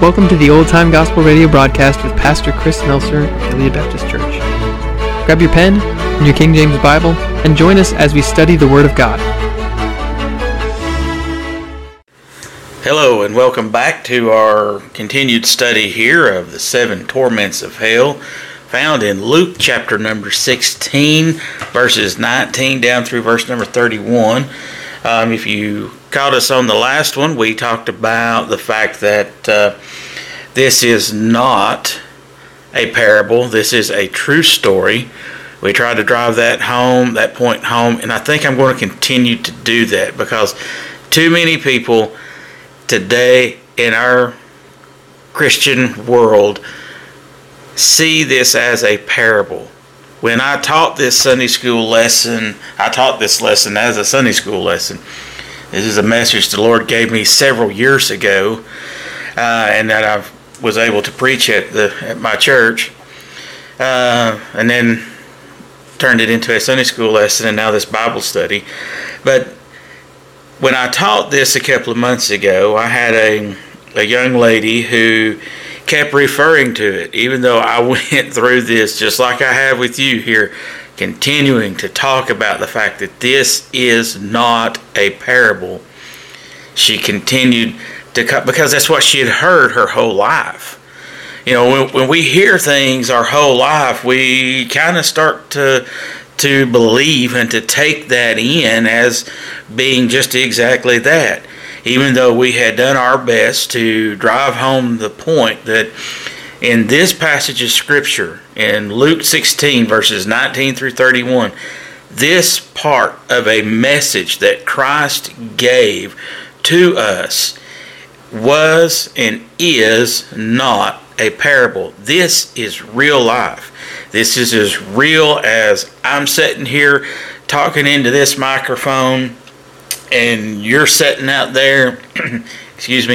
Welcome to the Old Time Gospel Radio broadcast with Pastor Chris Melser of Gilead Baptist Church. Grab your pen and your King James Bible and join us as we study the Word of God. Hello and welcome back to our continued study here of the 7 torments of hell, found in Luke chapter number 16, verses 19 down through verse number 31. If you caught us on the last one, we talked about the fact that this is not a parable. This is a true story. We tried to drive that point home, and I think I'm going to continue to do that because too many people today in our Christian world see this as a parable. When I taught this Sunday school lesson, I taught this lesson as a Sunday school lesson. This is a message the Lord gave me several years ago, and that I was able to preach at my church, and then turned it into a Sunday school lesson, and now this Bible study. But when I taught this a couple of months ago, I had a young lady who kept referring to it, even though I went through this just like I have with you here, continuing to talk about the fact that this is not a parable. She continued to because that's what she had heard her whole life. You know, when we hear things our whole life, we kind of start to believe and to take that in as being just exactly that. Even though we had done our best to drive home the point that in this passage of Scripture, in Luke 16, verses 19 through 31, this part of a message that Christ gave to us was and is not a parable. This is real life. This is as real as I'm sitting here talking into this microphone and you're sitting out there, excuse me,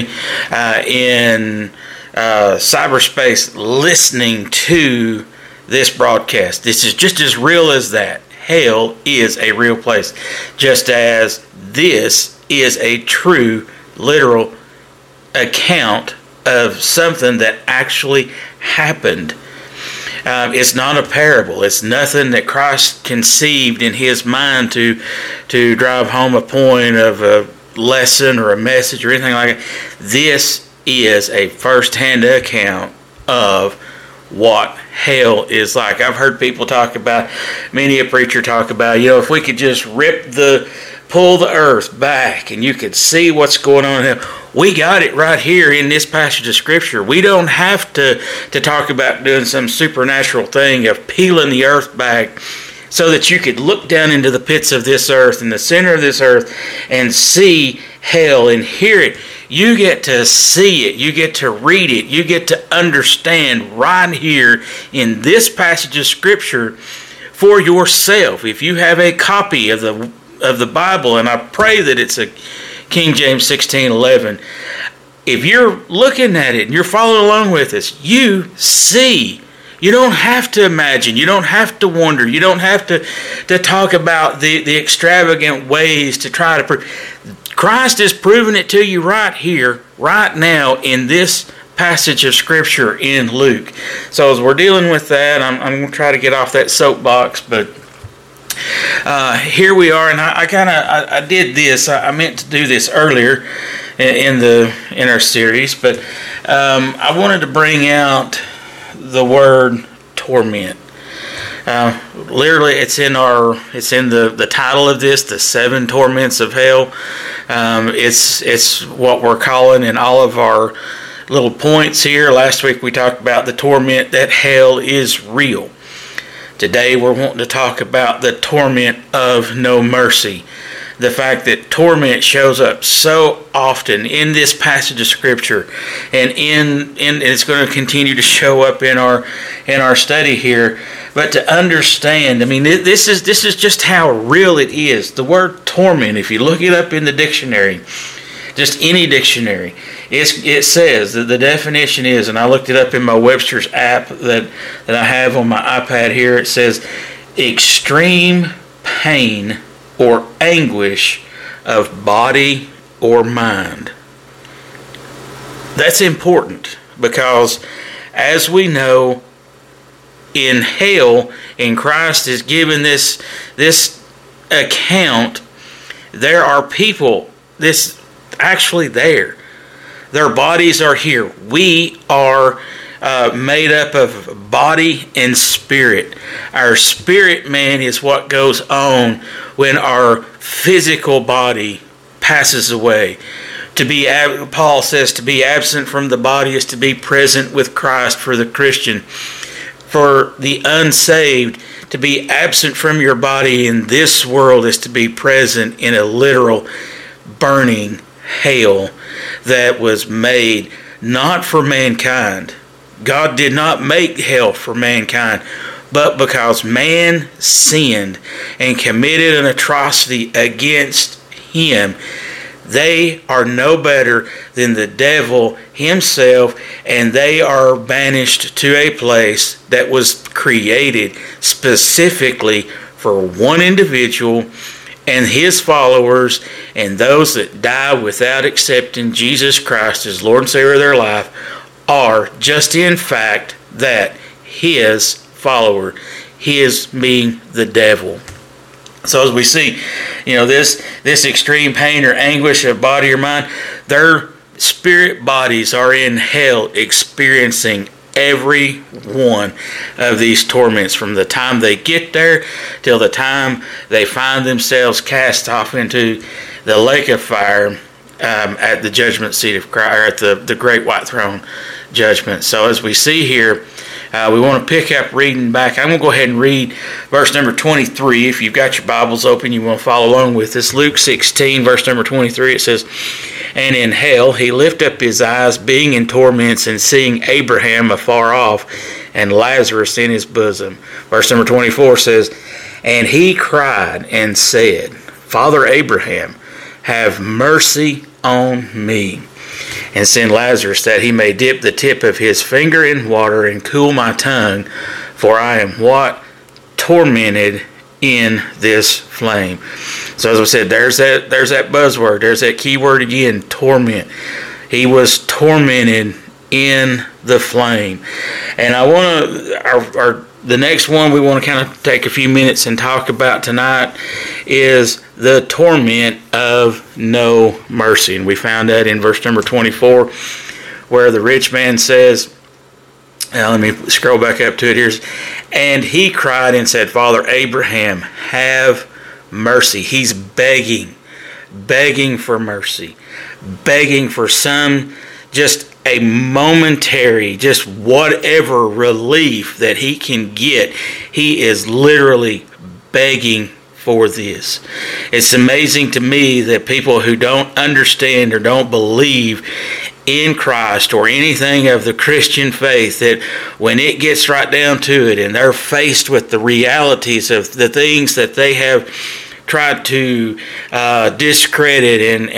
in cyberspace listening to this broadcast. This is just as real as that. Hell is a real place, just as this is a true, literal account of something that actually happened. It's not a parable. It's nothing that Christ conceived in his mind to drive home a point of a lesson or a message or anything like that. This is a first-hand account of what hell is like. I've heard people talk about, many a preacher talk about, if we could just pull the earth back and you could see what's going on in hell. We got it right here in this passage of Scripture. We don't have to talk about doing some supernatural thing of peeling the earth back so that you could look down into the pits of this earth, in the center of this earth, and see hell and hear it. You get to see it. You get to read it. You get to understand right here in this passage of Scripture for yourself. If you have a copy of the Bible, and I pray that it's a King James 16:11. If you're looking at it and you're following along with us, you see. You don't have to imagine. You don't have to wonder. You don't have to talk about the extravagant ways to try to prove. Christ is proving it to you right here, right now, in this passage of Scripture in Luke. So as we're dealing with that, I'm going to try to get off that soapbox, but here we are, and I did this. I meant to do this earlier in our series, but I wanted to bring out the word torment. Literally, it's in the title of this, the 7 torments of hell. It's what we're calling in all of our little points here. Last week we talked about the torment that hell is real. Today we're wanting to talk about the torment of no mercy. The fact that torment shows up so often in this passage of Scripture, and it's going to continue to show up in our study here. But to understand, this is just how real it is. The word torment, if you look it up in the dictionary, just any dictionary, it says that the definition is, and I looked it up in my Webster's app that I have on my iPad here, it says extreme pain or anguish of body or mind. That's important. because as we know, in hell, and Christ is given this account, there are people actually there. Their bodies are here. We are made up of body and spirit. Our spirit man is what goes on when our physical body passes away. Paul says, to be absent from the body is to be present with Christ for the Christian. For the unsaved, to be absent from your body in this world is to be present in a literal burning hell that was made not for mankind. God did not make hell for mankind, but because man sinned and committed an atrocity against him, they are no better than the devil himself, and they are banished to a place that was created specifically for one individual and his followers, and those that die without accepting Jesus Christ as Lord and Savior of their life are just in fact that, his follower, his being the devil. So as we see, this extreme pain or anguish of body or mind, their spirit bodies are in hell experiencing every one of these torments from the time they get there till the time they find themselves cast off into the lake of fire at the judgment seat of Christ, or at the great white throne judgment. So as we see here, we want to pick up reading back. I'm going to go ahead and read verse number 23. If you've got your Bibles open, you want to follow along with this. Luke 16, verse number 23, it says, "And in hell he lifted up his eyes, being in torments, and seeing Abraham afar off, and Lazarus in his bosom." Verse number 24 says, "And he cried and said, Father Abraham, have mercy on me, and send Lazarus that he may dip the tip of his finger in water and cool my tongue, for I am" what? Tormented in this flame. So as I said, there's that buzzword, there's that key word again, torment. He was tormented in the flame. And I want to, the next one we want to kind of take a few minutes and talk about tonight is the torment of no mercy. And we found that in verse number 24, where the rich man says, let me scroll back up to it here. "And he cried and said, Father Abraham, have mercy." He's begging for mercy, begging for just a momentary, just whatever relief that he can get. He is literally begging for this. It's amazing to me that people who don't understand or don't believe in Christ or anything of the Christian faith, that when it gets right down to it and they're faced with the realities of the things that they have tried to discredit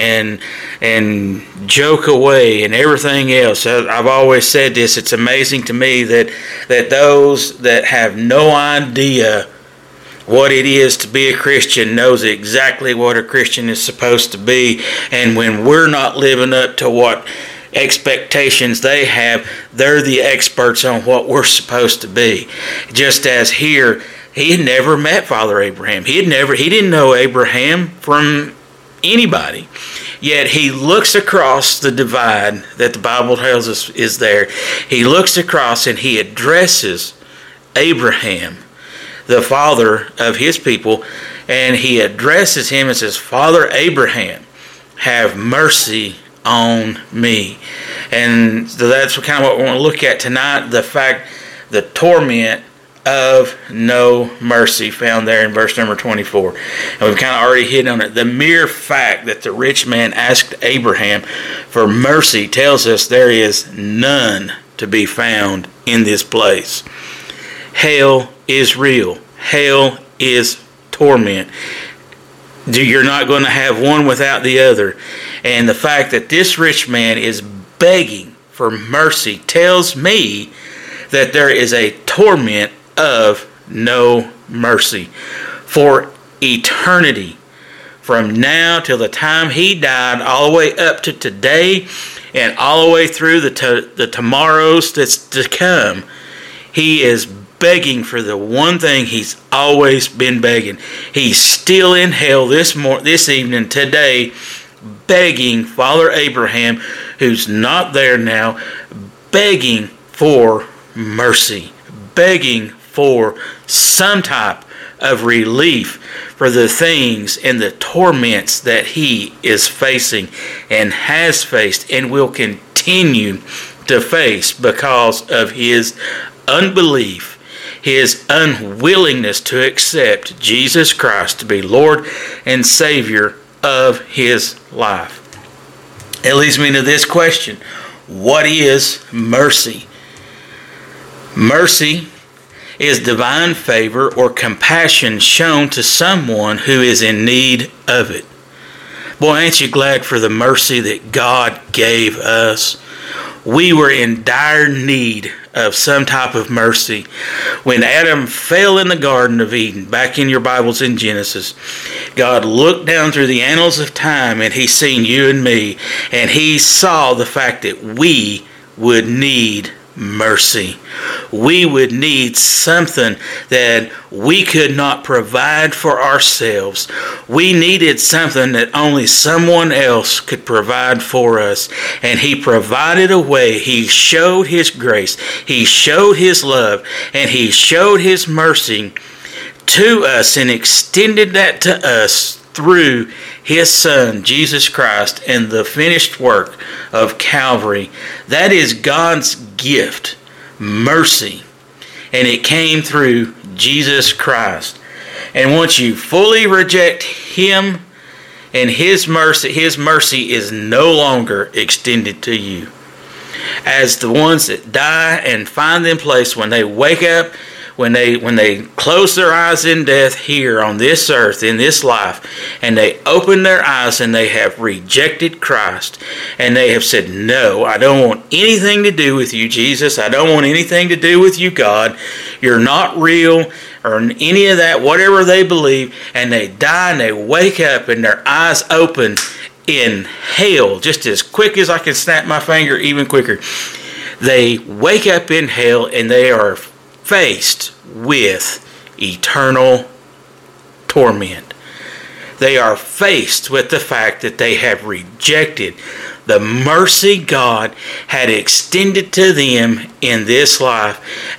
and joke away and everything else. I've always said this, it's amazing to me that those that have no idea what it is to be a Christian knows exactly what a Christian is supposed to be, and when we're not living up to what expectations they have, they're the experts on what we're supposed to be. Just as here, he had never met Father Abraham. He didn't know Abraham from anybody. Yet he looks across the divide that the Bible tells us is there. He looks across and he addresses Abraham, the father of his people, and he addresses him and says, Father Abraham, have mercy on me. And so that's kind of what we want to look at tonight, the torment of no mercy found there in verse number 24. And we've kind of already hit on it. The mere fact that the rich man asked Abraham for mercy tells us there is none to be found in this place. Hell is real. Hell is torment. You're not going to have one without the other. And the fact that this rich man is begging for mercy tells me that there is a torment of no mercy for eternity. From now till the time he died, all the way up to today, and all the way through the tomorrows that's to come, he is begging for the one thing he's always been begging. He's still in hell this evening, today, begging Father Abraham, who's not there now, begging for mercy, begging for some type of relief for the things and the torments that he is facing and has faced and will continue to face because of his unbelief, his unwillingness to accept Jesus Christ to be Lord and Savior of his life. It leads me to this question: what is mercy? Mercy is divine favor or compassion shown to someone who is in need of it. Boy, ain't you glad for the mercy that God gave us? We were in dire need of some type of mercy. When Adam fell in the Garden of Eden, back in your Bibles in Genesis, God looked down through the annals of time and he seen you and me, and he saw the fact that we would need mercy. We would need something that we could not provide for ourselves. We needed something that only someone else could provide for us. And he provided a way. He showed his grace. He showed his love. And he showed his mercy to us and extended that to us through his Son, Jesus Christ, and the finished work of Calvary. That is God's gift, mercy. And it came through Jesus Christ. And once you fully reject him and his mercy is no longer extended to you. As the ones that die and find them place when they wake up, when they close their eyes in death here on this earth, in this life, and they open their eyes and they have rejected Christ, and they have said, no, I don't want anything to do with you, Jesus. I don't want anything to do with you, God. You're not real, or any of that, whatever they believe, and they die and they wake up and their eyes open in hell, just as quick as I can snap my finger, even quicker. They wake up in hell and they are faced with eternal torment. They are faced with the fact that they have rejected the mercy God had extended to them in this life,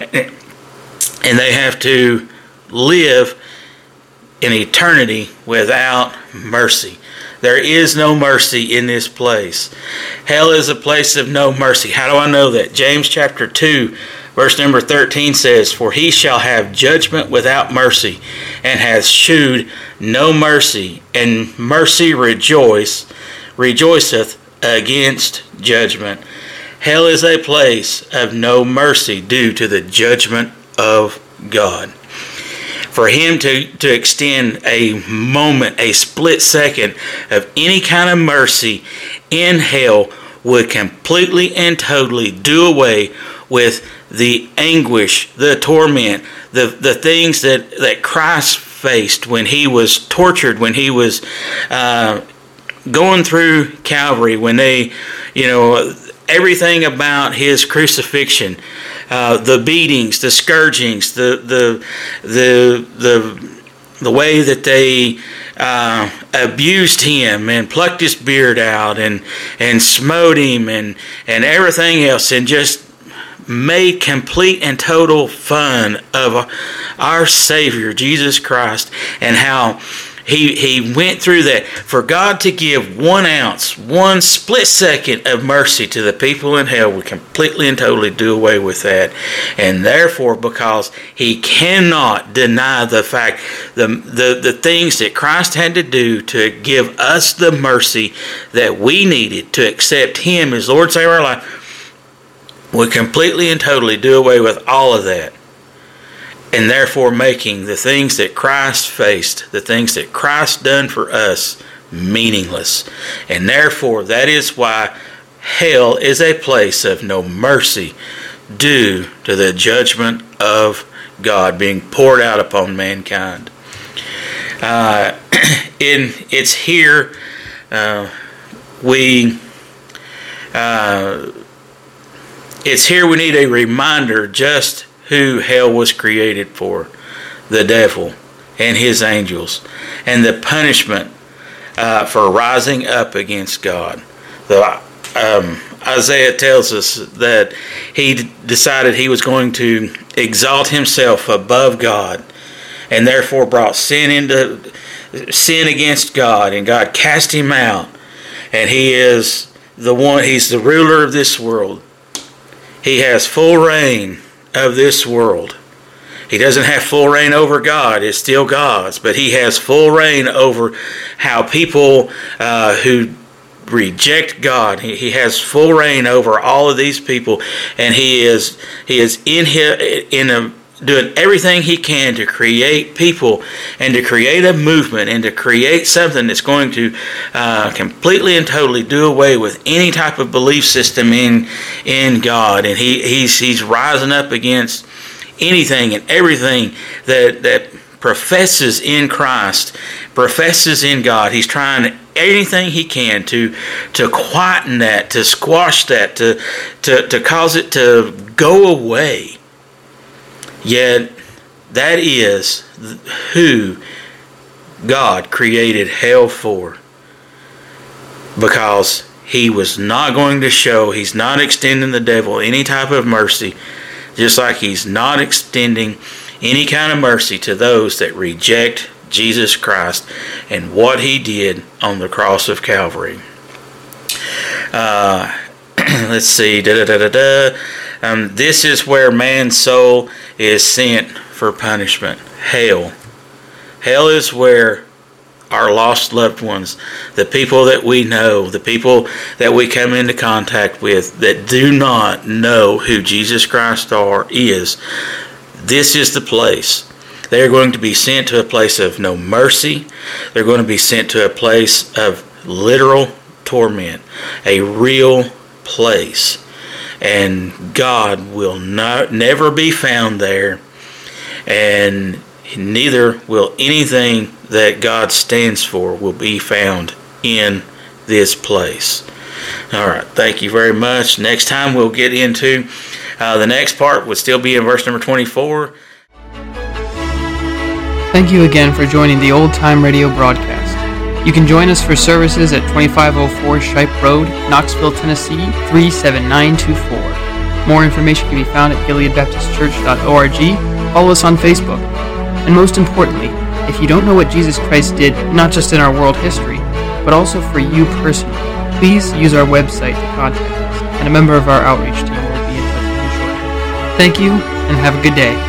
and they have to live in eternity without mercy. There is no mercy in this place. Hell is a place of no mercy. How do I know that? James chapter 2 verse number 13 says, for he shall have judgment without mercy, and hath shewed no mercy, and mercy rejoiceth against judgment. Hell is a place of no mercy due to the judgment of God. For him to extend a moment, a split second of any kind of mercy in hell would completely and totally do away with the anguish, the torment, the things that Christ faced when he was tortured, when he was going through Calvary, when they, everything about his crucifixion, the beatings, the scourgings, the way that they abused him and plucked his beard out and smote him and everything else, and just made complete and total fun of our Savior, Jesus Christ, and how he went through that. For God to give 1 ounce, 1 split second of mercy to the people in hell would completely and totally do away with that. And therefore, because he cannot deny the fact, the things that Christ had to do to give us the mercy that we needed to accept him as Lord and Savior of our life, would completely and totally do away with all of that, and therefore making the things that Christ faced, the things that Christ done for us, meaningless. And therefore, that is why hell is a place of no mercy, due to the judgment of God being poured out upon mankind. It's here we it's here we need a reminder just who hell was created for: the devil and his angels, and the punishment for rising up against God. Isaiah tells us that he decided he was going to exalt himself above God, and therefore brought sin against God, and God cast him out. And he's the ruler of this world. He has full reign of this world. He doesn't have full reign over God. It's still God's. But he has full reign over how people who reject God. He has full reign over all of these people. And he is doing everything he can to create people and to create a movement and to create something that's going to completely and totally do away with any type of belief system in God. And he's rising up against anything and everything that professes in Christ, professes in God. He's trying anything he can to quieten that, to squash that, to cause it to go away. Yet that is who God created hell for, because he was not going to show, he's not extending the devil any type of mercy, just like he's not extending any kind of mercy to those that reject Jesus Christ and what he did on the cross of Calvary. Let's see. This is where man's soul is sent for punishment. Hell. Hell is where our lost loved ones, the people that we know, the people that we come into contact with that do not know who Jesus Christ is, this is the place. They're going to be sent to a place of no mercy. They're going to be sent to a place of literal torment, a real place. And God will never be found there, and neither will anything that God stands for will be found in this place. All right, thank you very much. Next time we'll get into the next part, would still be in verse number 24. Thank you again for joining the Old Time Radio broadcast. You can join us for services at 2504 Shipe Road, Knoxville, Tennessee 37924. More information can be found at gileadbaptistchurch.org. Follow us on Facebook. And most importantly, if you don't know what Jesus Christ did, not just in our world history, but also for you personally, please use our website to contact us, and a member of our outreach team will be in touch with you shortly. Thank you, and have a good day.